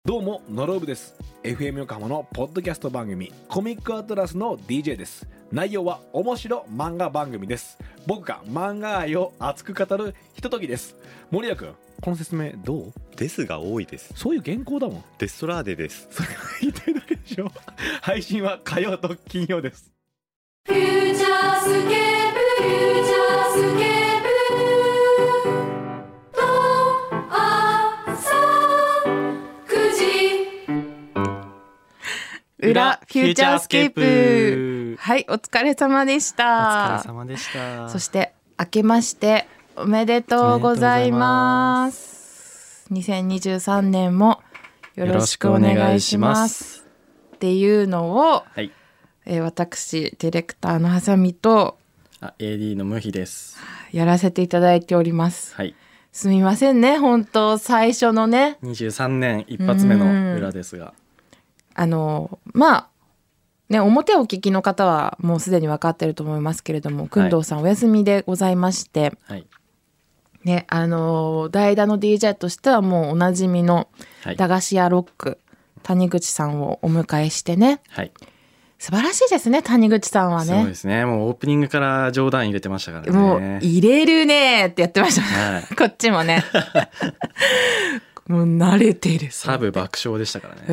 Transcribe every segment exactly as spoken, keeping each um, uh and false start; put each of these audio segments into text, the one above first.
どうもノロブです。 エフエム 横浜のポッドキャスト番組コミックアトラスの ディージェー です。内容は面白漫画番組です。僕が漫画愛を熱く語るひとときです。森谷君、この説明どう？ ですが多いです。 そういう原稿だもん。 デストラーデです。 それが言ってるだけでしょ。配信は火曜と金曜です。 フューチャースケープ、フューチャースケープと朝くじ裏フューチャースケープ。はい、お疲れ様でしおた。 疲れ様でした。 そして明けましておめでとうございます。にせんにじゅうさんねんもよろしくお願いします。っていうのを、 はい、 えー、私ディレクターのハサミとあ エーディー のムヒです。 やらせていただいております。 はい。 すみませんね、本当最初のねにじゅうさんねん一発目の裏ですが、 あのまあね、表をお聞きの方はもうすでに分かっていると思いますけれども、工藤さんお休みでございまして、 はいね、あの代打の ディージェー としてはもうおなじみの駄菓子屋ロック、谷口さんをお迎えしてね、 はい、 素晴らしいですね、谷口さんはね。 そうですね、もうオープニングから冗談入れてましたからね。 もう入れるねってやってました、はい、こっちもねもう慣れてる。 サブ爆笑でしたからね。 うん、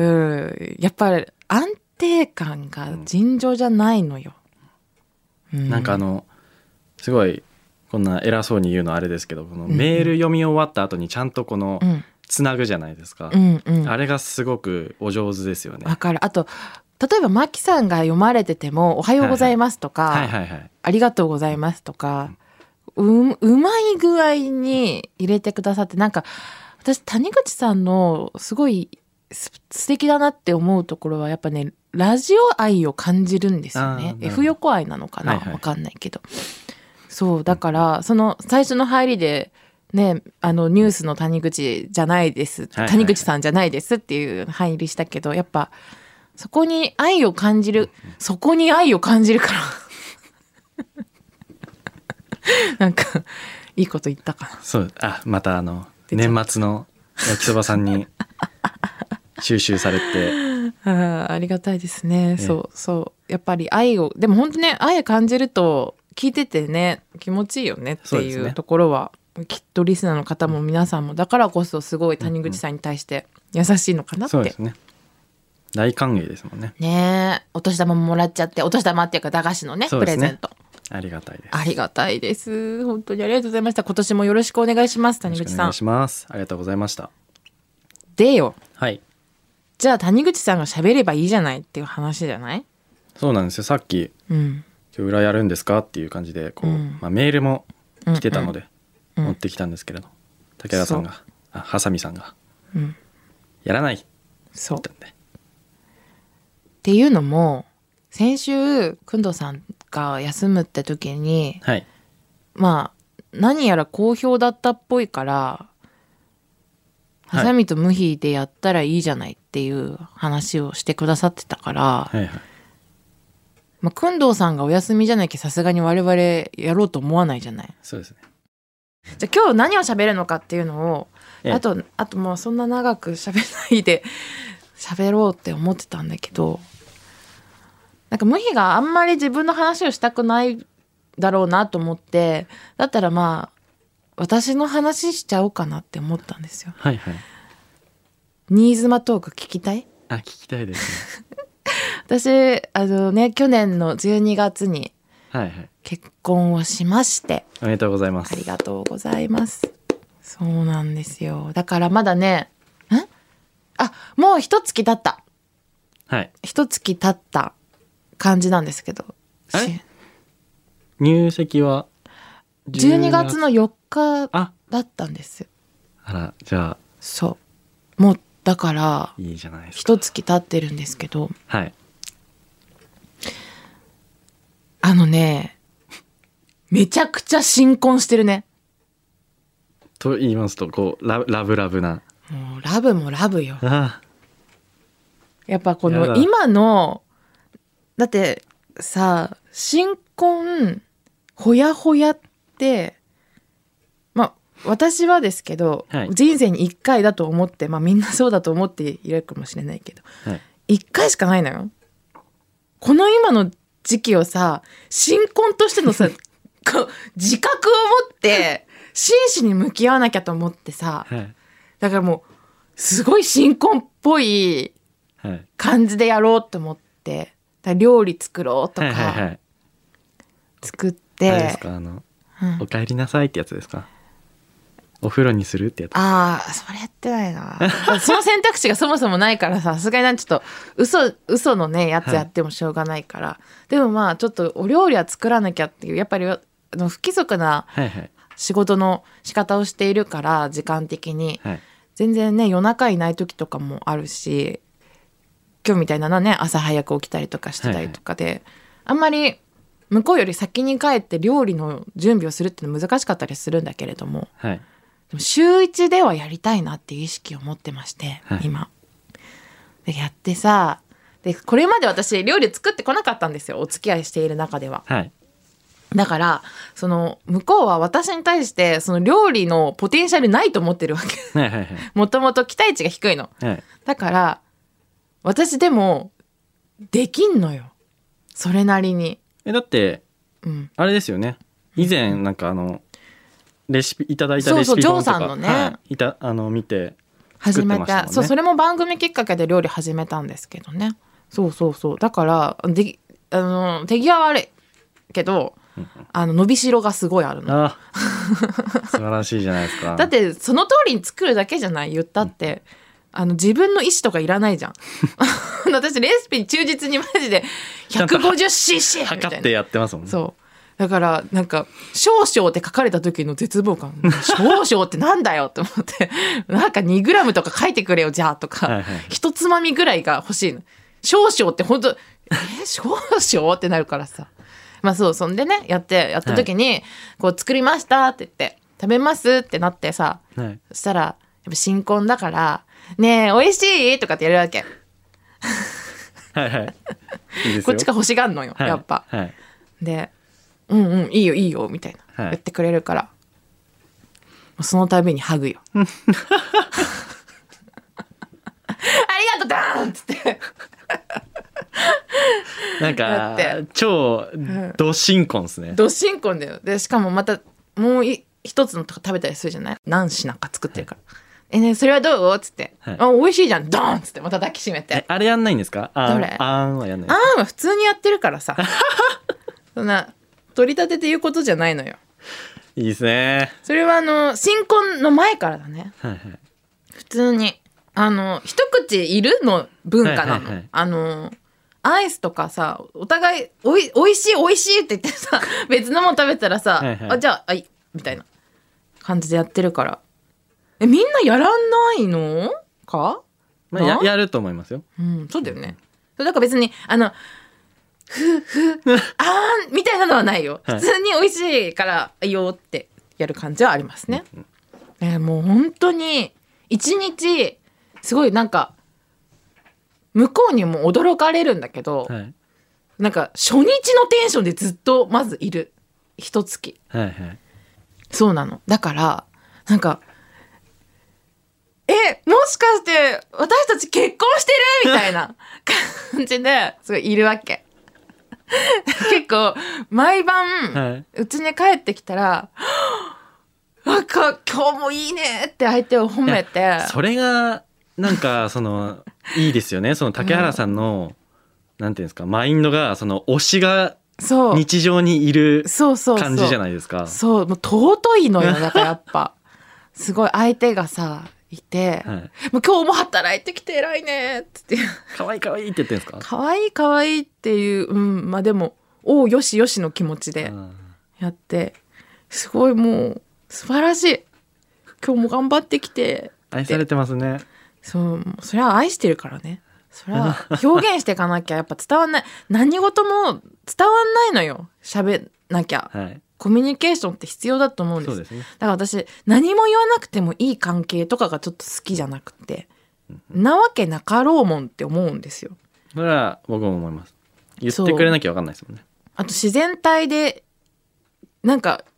やっぱり安定感が尋常じゃないのよ、うんうん、 なんかあのすごいこんな偉そうに言うのあれですけど、このメール読み終わった後にちゃんとこのつなぐじゃないですか、 うんうん、 あれがすごくお上手ですよね。 わかる。あと例えばマキさんが読まれててもおはようございますとか、はいはいはいはい、ありがとうございますとか、う, うまい具合に入れてくださって、なんか私谷口さんのすごい素敵だなって思うところはやっぱね、ラジオ愛を感じるんですよね。 F 横愛なのかな、はいはい、わかんないけど、そうだからその最初の入りでね、あのニュースの谷口じゃないです、はいはいはい、谷口さんじゃないですっていう入りしたけど、やっぱそこに愛を感じる、そこに愛を感じるからなんかいいこと言ったかな。 そう、あ、またあの年末の焼きそばさんに収集されてあ, ありがたいですね、ええ、そうそうやっぱり愛を、でも本当ね、愛を感じると聞いててね気持ちいいよねっていうところは、ね、きっとリスナーの方も皆さんもだからこそすごい谷口さんに対して優しいのかなって、うんうん、そうですね、 大歓迎ですもんね。 ねえ、お年玉ももらっちゃって、お年玉っていうか駄菓子の ね, ねプレゼントありがたいです。 ありがたいです。本当にありがとうございました。今年もよろしくお願いします。谷口さん。お願いします。ありがとうございました。 でよ、 はい、 じゃあ谷口さんが喋ればいいじゃないっていう話じゃない？ そうなんですよ。さっき、うん、今日裏やるんですかっていう感じでこう、うんまあ、メールも来てたので持ってきたんですけれど、うんうん、武田さんがあハサミさんが、うん、やらないって言ったんで。 っていうのも先週工藤さんが休むって時に、はい、まあ何やら好評だったっぽいから、ハサミとムヒでやったらいいじゃないっていう話をしてくださってたから、はいはい、まあ、工藤さんがお休みじゃなきゃさすがに我々やろうと思わないじゃない。 そうですね。 じゃあ今日何を喋るのかっていうのを、ええ、あとあともうそんな長く喋らないで喋ろうって思ってたんだけど、なんかムヒがあんまり自分の話をしたくないだろうなと思って、だったらまあ私の話しちゃおうかなって思ったんですよ。 はいはい。 新妻トーク聞きたい？ あ、聞きたいですね。 私あのね、去年のじゅうにがつに結婚をしまして、はいはい、 おめでとうございます。 ありがとうございます。そうなんですよ。だからまだね、んあもう一月経った。はい。一月経った感じなんですけど。 あれ入籍はじゅうにがつのよっかだったんです。 あら、じゃあそうもうだからいいじゃないですか。 一月経ってるんですけど、 はい、 あのねめちゃくちゃ新婚してるね。 と言いますとこう ラ, ラブラブな、 もうラブもラブよ。 ああ、 やっぱこの今のだってさ、新婚ほやほやってまあ私はですけど、はい、人生にいっかいだと思って、まあみんなそうだと思っているかもしれないけど、はい、いっかいしかないのよ。この今の時期をさ、新婚としてのさこう自覚を持って真摯に向き合わなきゃと思ってさ、はい、だからもうすごい新婚っぽい感じでやろうと思って、だ料理作ろうとか、はいはいはい、作ってあれですか、あの、うん、お帰りなさいってやつですか、お風呂にするってやつ。 ああ、それやってないなその選択肢がそもそもないからさすがになんちょっと嘘嘘のねやつやってもしょうがないから、はい、でもまあちょっとお料理は作らなきゃっていう、やっぱりあの不規則な仕事の仕方をしているから時間的に、はい、全然ね夜中いない時とかもあるし、今日みたいなのね朝早く起きたりとかしてたりとかで、はいはい、あんまり向こうより先に帰って料理の準備をするっていうの難しかったりするんだけれども、はい、でも週一ではやりたいなっていう意識を持ってまして、はい、今でやってさ、でこれまで私料理作ってこなかったんですよ、お付き合いしている中では、はい、だからその向こうは私に対してその料理のポテンシャルないと思ってるわけ、はいはいはい、もともと期待値が低いの、はい、だから私でもできんのよそれなりに。 えだって、うん、あれですよね、以前なんかあのレシピいただいたレシピ本とか、そうそうジョーさんのね、はい、いたあの見て作ってましたもんね。 始めた、そうそれも番組きっかけで料理始めたんですけどね。そうそうそう、だからであの手際悪いけど、うんうん、あの伸びしろがすごいあるの。 あ素晴らしいじゃないですか。 だってその通りに作るだけじゃない、言ったって、うん、あの自分の意思とかいらないじゃん私レシピに忠実にマジで ひゃくごじゅっシーシー みたいな測ってやってますもんね。 そうだからなんか少々って書かれた時の絶望感少々ってなんだよって思ってなんかにグラムとか書いてくれよじゃあとか、はいはい、一つまみぐらいが欲しいの。少々って本当え少々ってなるからさ、まあそうそんでねやってやった時に、はい、こう作りましたって言って食べますってなってさ、はい、そしたらやっぱ新婚だからねえ美味しいとかってやるわけはいはいいいですよこっちが欲しがんのよ、はい、やっぱ、はい、でうんうんいいよいいよみたいな、はい、言ってくれるからその度にハグよありがとうダーンっつってなんか超ド新婚ですね、 うん、ド新婚だよ。でしかもまたもう一つのとか食べたりするじゃない、何品か作ってるから、はい、えねそれはどうっつって、はい、あ美味しいじゃんドーンっつってまた抱きしめて。 あれやんないんですか？あどれ？ あんはやんない。 あんは普通にやってるからさそんな取り立てて言うことじゃないのよ。 いいですね。 それはあの新婚の前からだね、はいはい、普通にあの一口いるの文化なの、はいはいはい、あのアイスとかさお互いおいおいしいおいしいって言ってさ別のもの食べたらさ、はいはい、あじゃああいみたいな感じでやってるから。えみんなやらないのか、 まあ、や, やると思いますよ、 うん、そうだよね。だから別にあのふふあーんみたいなのはないよ、はい、普通に美味しいからいいよってやる感じはありますね、うんうん、えー、もう本当に一日すごいなんか向こうにも驚かれるんだけど、はい、なんか初日のテンションでずっとまずいる一月、はいはい、そうなの。だからなんかえもしかして私たち結婚してるみたいな感じですごいいるわけ結構毎晩うち、はい、に帰ってきたらなんか今日もいいねって相手を褒めて、 それがなんかそのいいですよね。その竹原さんの、うん、なんていうんですかマインドがその推しが日常にいる感じじゃないですか。 そうもう尊いのよ。だからやっぱすごい相手がさいて、はい、もう今日も働いてきて偉いねってかわいいかわいいって言ってるんですか。 かわいいかわいいっていう、うんまあでもおうよしよしの気持ちでやってすごいもう素晴らしい今日も頑張ってきて愛されてますね。 そうそれは愛してるからね。それは表現していかなきゃやっぱ伝わんない何事も伝わんないのよ喋んなきゃ、はい、コミュニケーションって必要だと思うんです。 そうですね。 だから私何も言わなくてもいい関係とかがちょっと好きじゃなくて、うん、なわけなかろうもんって思うんですよ。 それは僕も思います。言ってくれなきゃ分かんないですもんね。 あと自然体でなんか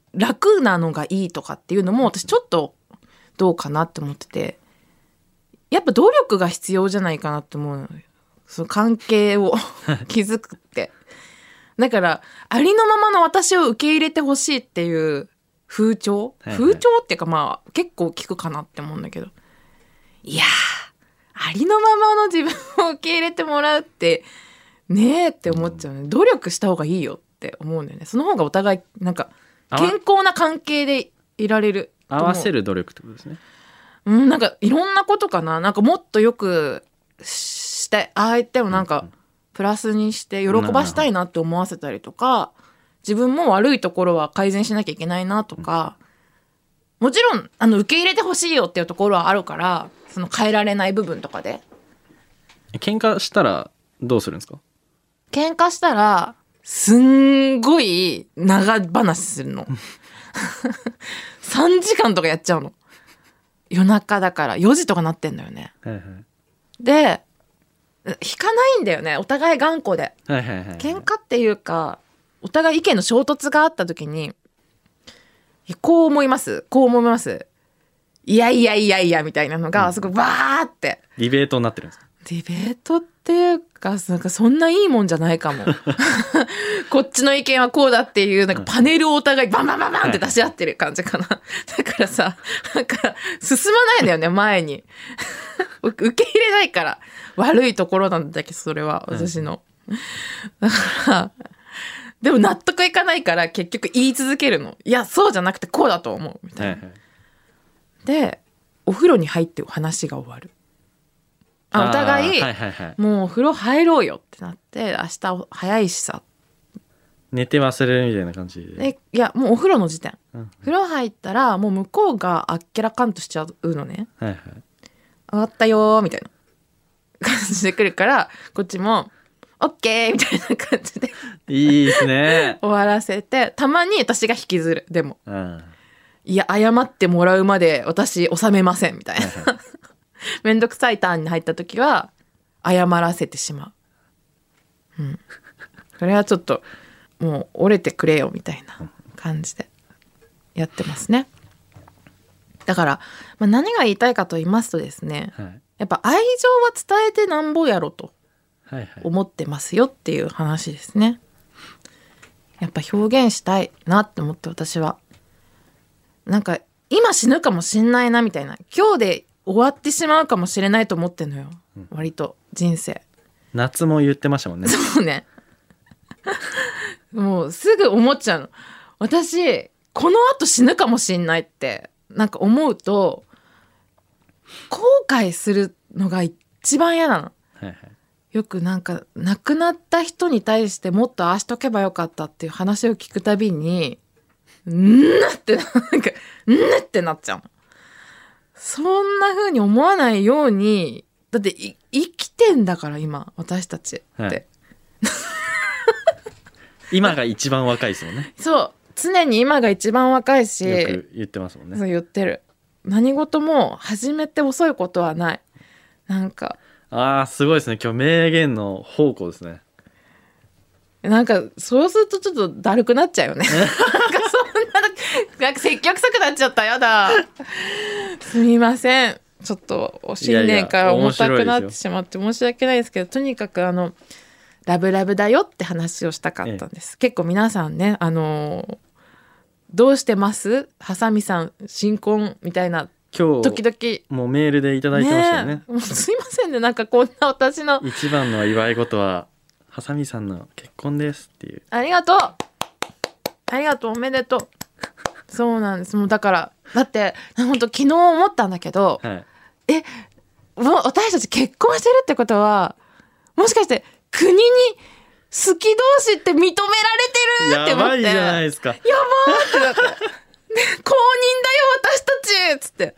楽なのがいいとかっていうのも私ちょっとどうかなって思ってて、やっぱ努力が必要じゃないかなって思うのよ、その関係を築くってだからありのままの私を受け入れてほしいっていう風潮、はいはい、風潮っていうかまあ結構聞くかなって思うんだけど、いやーありのままの自分を受け入れてもらうってねえって思っちゃうね、うん、努力した方がいいよって思うんだよね。その方がお互いなんか健康な関係でいられる。 合わせる努力ってことですね。 うん、なんかいろんなことかな、なんかもっとよくして相手をなんかプラスにして喜ばしたいなって思わせたりとか、自分も悪いところは改善しなきゃいけないなとか、もちろんあの受け入れてほしいよっていうところはあるから、その変えられない部分とかで。 喧嘩したらどうするんですか？ 喧嘩したらすんごい長話するのさんじかんとかやっちゃうの。夜中だからよじとかなってんのよね、はいはい、で引かないんだよね、お互い頑固で、はいはいはいはい、喧嘩っていうかお互い意見の衝突があった時にこう思いますこう思いますいやいやいやいやみたいなのがすごいバーってディベートになってるんですか？ ディベートっていうか、なんかそんないいもんじゃないかもこっちの意見はこうだっていうなんかパネルをお互いバンバンバンバンって出し合ってる感じかなだからさ、なんか進まないんだよね前に受け入れないから、悪いところなんだけどそれは私の、だからでも納得いかないから結局言い続けるの。いやそうじゃなくてこうだと思うみたいな、はいはい、でお風呂に入って話が終わる。あお互い、はいはいはい、もうお風呂入ろうよってなって、明日早いしさ寝て忘れるみたいな感じで、 でいやもうお風呂の時点、うん、風呂入ったらもう向こうがあっけらかんとしちゃうのね、はいはい、上がったよみたいな感じで来るからこっちもオッケーみたいな感じでいいですね終わらせて、たまに私が引きずる。でも、うん、いや謝ってもらうまで私収めませんみたいな、はいはいめんどくさいターンに入った時は謝らせてしまう、うん、それはちょっともう折れてくれよみたいな感じでやってますね。だから、まあ、何が言いたいかと言いますとですね、はい、やっぱ愛情は伝えてなんぼやろと思ってますよっていう話ですね。やっぱ表現したいなって思って、私はなんか今死ぬかもしんないなみたいな、今日で終わってしまうかもしれないと思ってんのよ、うん、割と人生。 夏も言ってましたもんね。 そうねもうすぐ思っちゃうの。私この後死ぬかもしんないってなんか思うと後悔するのが一番嫌なの、はいはい、よくなんか亡くなった人に対してもっとああしとけばよかったっていう話を聞くたびにんなってなんかんなってなっちゃうの。そんな風に思わないように、だって生きてんだから今私たちって、はい、 今が一番若いですもんね。 そう常に今が一番若いし、 よく言ってますもんね。 そう言ってる。何事も始めて遅いことはない。なんかあーすごいですね、今日名言の宝庫ですね。 なんかそうするとちょっとだるくなっちゃうよねなんかそんななんか積極臭くなっちゃった。やだすみません、ちょっと新年から重たくなってしまって申し訳ないですけど、とにかくあのラブラブだよって話をしたかったんです、ええ、結構皆さんね、あのどうしてますハサミさん新婚みたいな今日時々 もうメールでいただいてましたよね。 もうすいませんね、なんかこんな私の一番の祝い事はハサミさんの結婚ですっていう。 ありがとうありがとうおめでとうそうなんです。もうだからだって本当昨日思ったんだけど、はい、えもう私たち結婚してるってことはもしかして国に好き同士って認められてるって思って、 やばいじゃないですか。やばーってなって公認だよ私たちっつってや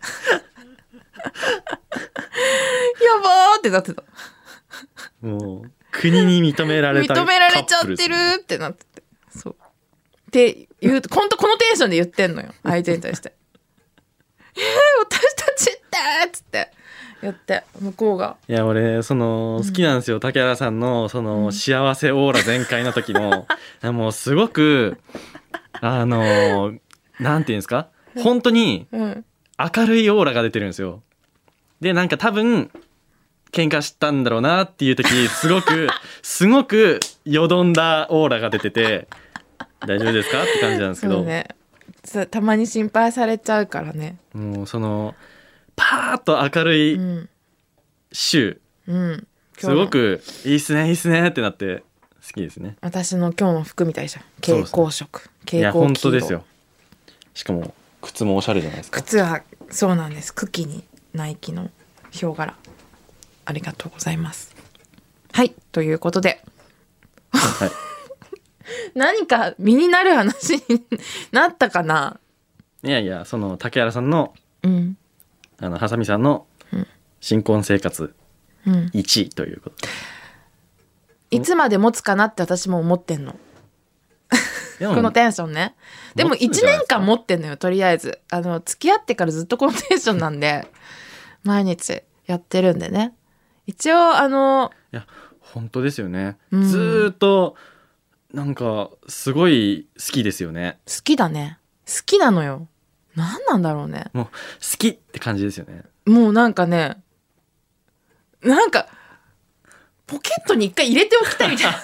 ばーってなってた。 もう国に認められた認められちゃってるってなってて、そうって言うと本当このテンションで言ってんのよ相手に対してえー、私たちってっつってやって向こうがいや俺その好きなんですよ、うん、竹原さんのその幸せオーラ全開の時のもうすごくあのなんていうんですか、本当に明るいオーラが出てるんですよ。でなんか多分喧嘩したんだろうなっていう時すごくすごくよどんだオーラが出てて大丈夫ですかって感じなんですけど、 そうね、たまに心配されちゃうからね。 もうそのパーッと明るい週、うんうん、すごくいいっすねいいっすねってなって好きですね。 私の今日の服みたいじゃん。蛍光色、蛍光黄色。いや本当ですよ。しかも靴もおしゃれじゃないですか。 靴はそうなんです。茎にナイキのヒョウ柄、ありがとうございます。はいということで、はい、何か身になる話になったかな。 いやいや、その竹原さんの、うん、あのハサミさんの新婚生活いちいということ、 うん、いつまで持つかなって私も思ってんのこのテンションね。でもいちねんかん持ってんのよ。とりあえずあの付き合ってからずっとこのテンションなんで毎日やってるんでね。一応あのいや本当ですよね、うん、ずっとなんかすごい好きですよね。 好きだね。好きなのよ。何なんだろうね。 もう好きって感じですよね。 もうなんかね、なんかポケットに一回入れておきたいみたいな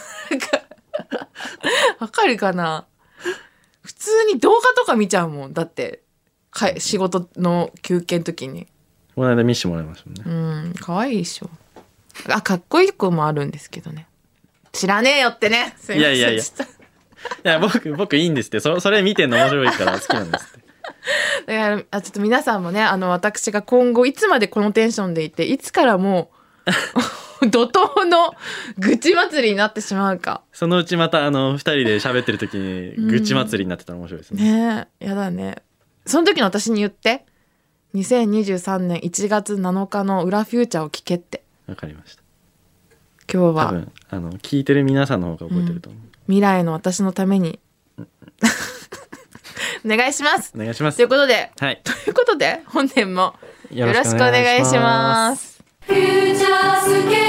わかるかな。普通に動画とか見ちゃうもん。だってか仕事の休憩の時にこの間見せてもらいましたもんね。うん、可愛いでしょ。あ、かっこいい子もあるんですけどね。知らねえよってね。 いやいやいやいや僕僕いいんですって。 そ, それ見てんの面白いから好きなんですってだからあちょっと皆さんもね、あの私が今後いつまでこのテンションでいて、いつからもう怒涛の愚痴祭りになってしまうか。 そのうちまたあのふたりで喋ってる時に愚痴祭りになってたら面白いですね、 うん、ねえやだね。その時の私に言って、にせんにじゅうさんねんいちがつなのかの裏フューチャーを聞けって。 わかりました。 今日は多分あの聞いてる皆さんの方が覚えてると思う、うん、 未来の私のためにお願いします。 お願いします。 ということで、 はい、 ということで本年もよろしくお願いします。 フューチャースケ